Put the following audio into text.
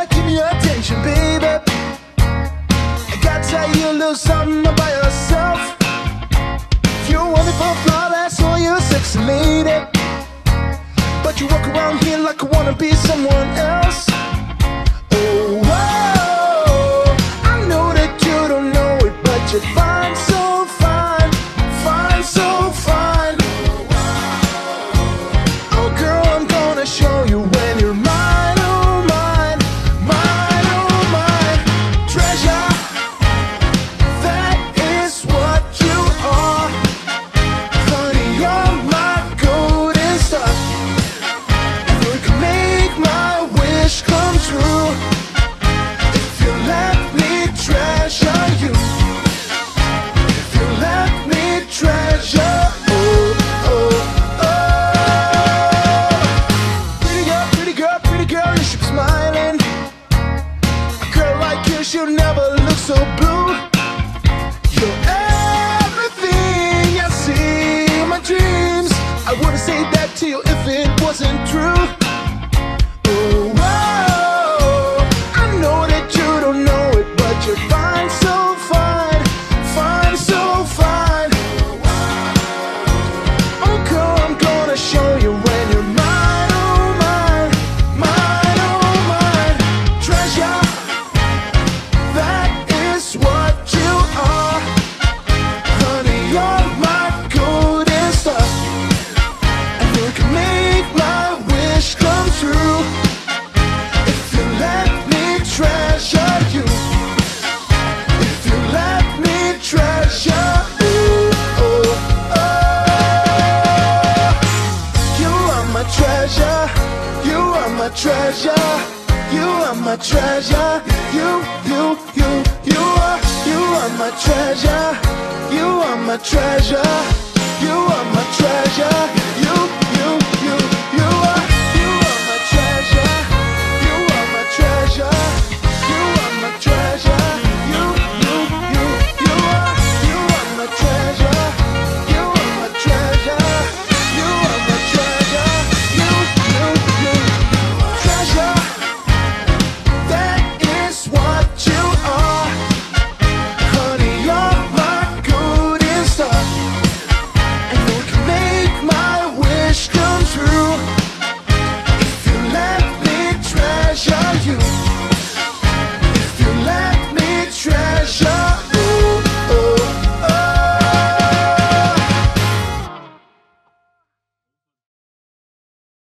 gotta give me your attention, baby. I gotta tell you a little something about yourself. You're wonderful, flawless, or you're a sexy lady, but you walk around here like I wanna be someone else. Oh, whoa, I know that you don't know it, but you're fine, so fine, fine, so fine. Oh girl, I'm gonna show you when you're mine, oh mine, mine, oh mine. Treasure, that is what you are. Honey, you're my golden star. You can make my wish come true if you let me treasure you. If you let me treasure. Oh, oh, oh. Pretty girl, pretty girl, you should be smiling. A girl like you should never look so blue. You're everything I see in my dreams. I wouldn't say that to you if it wasn't true. Oh, whoa, I know that you don't know it, but you're fine, so fine, fine, so fine. Oh girl, I'm gonna show you when you're mine, oh mine, mine, oh mine. Treasure, that is what you are. Honey, you're my golden star, and you can make my wish come true if you let me treasure you. If you let me treasure. Oh, oh, oh. You are my treasure. You are my treasure. You are my treasure. You are my treasure. You are my treasure. You are my treasure.